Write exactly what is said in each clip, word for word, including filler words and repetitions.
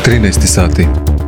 trinaest sati.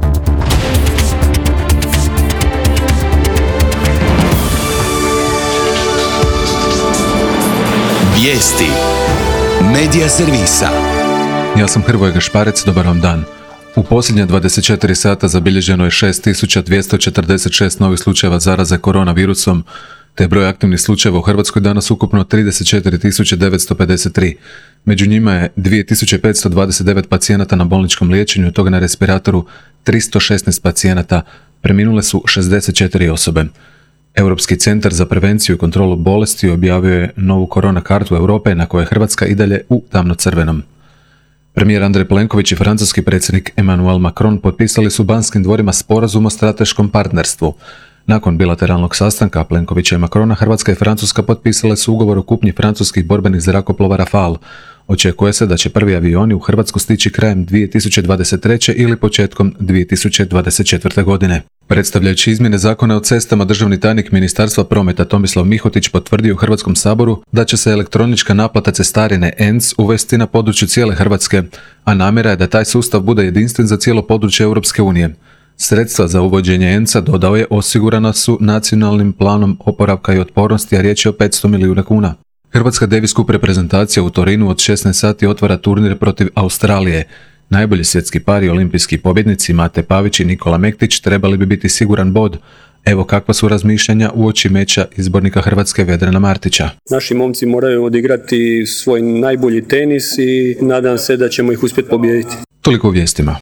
Vijesti Medija servisa. Ja sam Hrvoje Gašparec, dobar vam dan. U posljednja dvadeset četiri sata zabilježeno je šest tisuća dvjesto četrdeset šest novih slučajeva zaraze koronavirusom, te je broj aktivnih slučajeva u Hrvatskoj danas ukupno trideset četiri tisuće devetsto pedeset tri. Među njima je dvije tisuće petsto dvadeset devet pacijenata na bolničkom liječenju, od toga na respiratoru tristo šesnaest pacijenata, preminule su šezdeset četiri osobe. Europski centar za prevenciju i kontrolu bolesti objavio je novu korona kartu Europe na kojoj je Hrvatska i dalje u tamno-crvenom. Premijer Andrej Plenković i francuski predsjednik Emmanuel Macron potpisali su u Banskim dvorima sporazum o strateškom partnerstvu. Nakon bilateralnog sastanka Plenkovića i Macrona, Hrvatska i Francuska potpisale su ugovor o kupnji francuskih borbenih zrakoplova Rafale. Očekuje se da će prvi avioni u Hrvatsku stići krajem dvije tisuće dvadeset treće ili početkom dvije tisuće dvadeset četvrte. godine. Predstavljajući izmjene zakona o cestama, državni tajnik Ministarstva prometa Tomislav Mihotić potvrdio u Hrvatskom saboru da će se elektronička naplata cestarine E N C uvesti na području cijele Hrvatske, a namjera je da taj sustav bude jedinstven za cijelo područje Europske unije. Sredstva za uvođenje E N C-a, dodao je, osigurana su nacionalnim planom oporavka i otpornosti, a riječ je o petsto milijuna kuna. Hrvatska Davis Cup reprezentacija u Torinu od šesnaest sati otvara turnir protiv Australije. Najbolji svjetski par i olimpijski pobjednici Mate Pavić i Nikola Mektić trebali bi biti siguran bod. Evo kakva su razmišljanja uoči meča izbornika Hrvatske Vedrana Martića. Naši momci moraju odigrati svoj najbolji tenis i nadam se da ćemo ih uspjeti pobijediti. Toliko u vijestima.